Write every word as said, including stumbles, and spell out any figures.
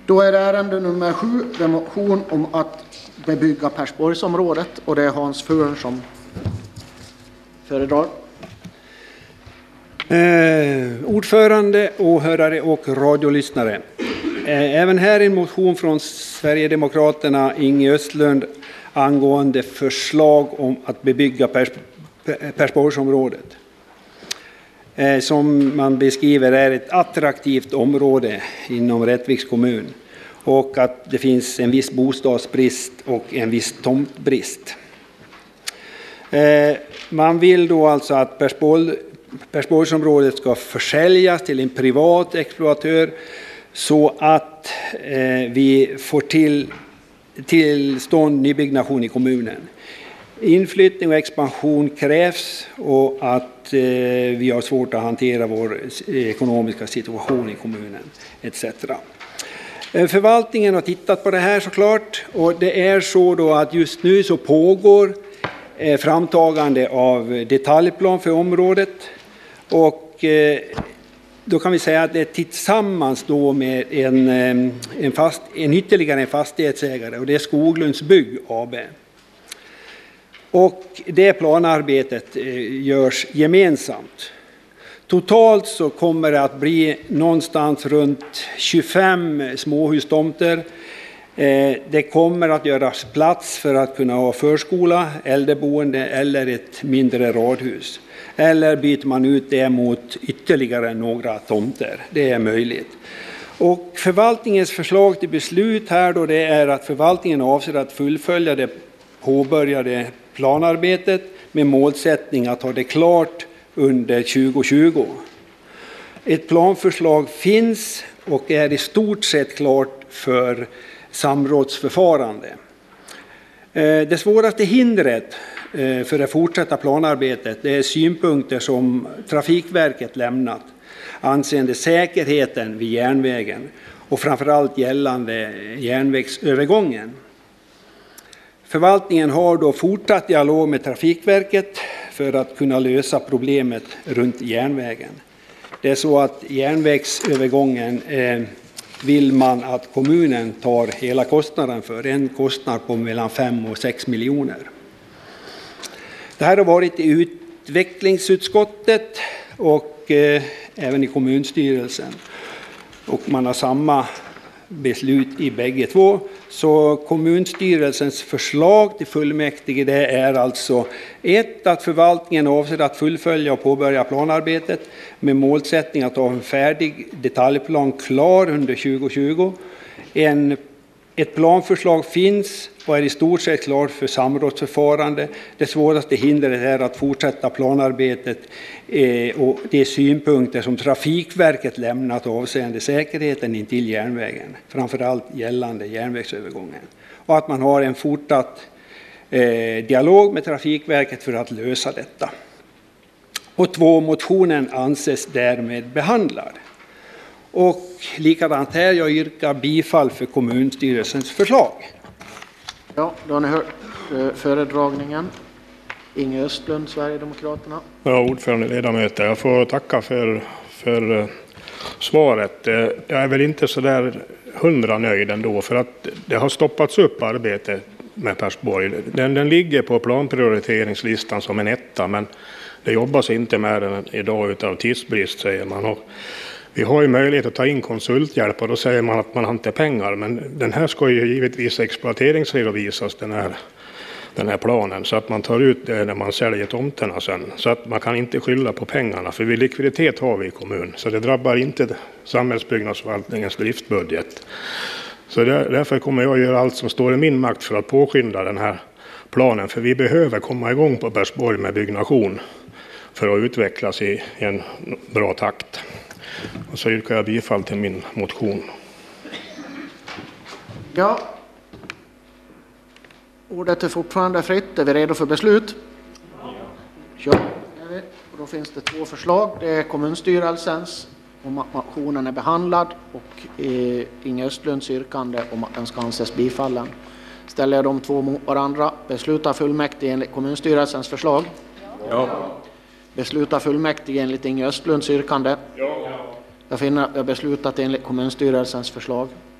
Då är det ärende nummer sju, en motion om att bebygga Persborgsområdet, och det är Hans Furn som föredrar. Eh, ordförande, åhörare och radiolyssnare. Eh, även här en motion från Sverigedemokraterna Inge Östlund angående förslag om att bebygga Pers, Persborgsområdet. Eh, som man beskriver är ett attraktivt område inom Rättviks kommun och att det finns en viss bostadsbrist och en viss tomtbrist. Eh, man vill då alltså att Persborg Persborgsområdet ska försäljas till en privat exploatör så att eh, vi får till tillstånd nybyggnation i kommunen. Inflyttning och expansion krävs och att eh, vi har svårt att hantera vår ekonomiska situation i kommunen et cetera. Eh, förvaltningen har tittat på det här såklart, och det är så då att just nu så pågår eh, framtagande av detaljplan för området. Och eh, då kan vi säga att det är tillsammans då med en, en, fast, en ytterligare en fastighetsägare, och det är Skoglunds Bygg A B. Och det planarbetet eh, görs gemensamt. Totalt så kommer det att bli någonstans runt tjugofem småhustomter. Eh, det kommer att göras plats för att kunna ha förskola, äldreboende eller ett mindre radhus. Eller byter man ut det mot ytterligare några tomter. Det är möjligt. Och förvaltningens förslag till beslut här då, det är att förvaltningen avser att fullfölja det påbörjade planarbetet med målsättning att ha det klart under tjugo tjugo. Ett planförslag finns och är i stort sett klart för samrådsförfarande. Det svåraste hindret för det fortsatta planarbetet det är synpunkter som Trafikverket lämnat angående säkerheten vid järnvägen och framförallt gällande järnvägsövergången. Förvaltningen har då fortsatt dialog med Trafikverket för att kunna lösa problemet runt järnvägen. Det är så att järnvägsövergången eh, vill man att kommunen tar hela kostnaden för, en kostnad på mellan fem och sex miljoner. Det här har varit i utvecklingsutskottet och eh, även i kommunstyrelsen. Och man har samma beslut i bägge två. Så kommunstyrelsens förslag till fullmäktige det är alltså ett att förvaltningen avser att fullfölja och påbörja planarbetet med målsättning att ha en färdig detaljplan klar under tjugo tjugo. En Ett planförslag finns och är i stort sett klart för samrådsförfarande. Det svåraste hindret är att fortsätta planarbetet eh, och de synpunkter som Trafikverket lämnat avseende säkerheten intill järnvägen, framförallt gällande järnvägsövergången. Och att man har en fortsatt eh, dialog med Trafikverket för att lösa detta. Och två, motionen anses därmed behandlad. Och likadant här, jag yrkar bifall för kommunstyrelsens förslag. Ja, då har ni hört eh, föredragningen. Inge Östlund, Sverigedemokraterna. Ja, ordförande, ledamöter, jag får tacka för, för uh, svaret. Uh, jag är väl inte så där hundra nöjd ändå, för att det har stoppats upp arbete med Persborg. Den, den ligger på planprioriteringslistan som en etta, men det jobbas inte med den idag utav tidsbrist, säger man. Och vi har ju möjlighet att ta in konsulthjälp, och då säger man att man har inte pengar. Men den här ska ju givetvis exploateringsredovisas, den här, den här planen. Så att man tar ut det när man säljer tomterna sen. Så att man kan inte skylla på pengarna. För vi likviditet har vi i kommun. Så det drabbar inte samhällsbyggnadsförvaltningens driftbudget. Så där, därför kommer jag att göra allt som står i min makt för att påskynda den här planen. För vi behöver komma igång på Persborg med byggnation. För att utvecklas i en bra takt. Och så yrkar jag bifall till min motion. Ja. Ordet är fortfarande fritt. Är vi redo för beslut? Ja. Och då finns det två förslag. Det är kommunstyrelsens om att motionen är behandlad och eh, Inge Östlunds yrkande om att den ska anses bifallen. Ställer jag de två mot varandra. Beslutar fullmäktige enligt kommunstyrelsens förslag? Ja. Beslutar fullmäktige enligt Inge Östlunds yrkande? Ja. Jag finner att jag beslutat enligt kommunstyrelsens förslag.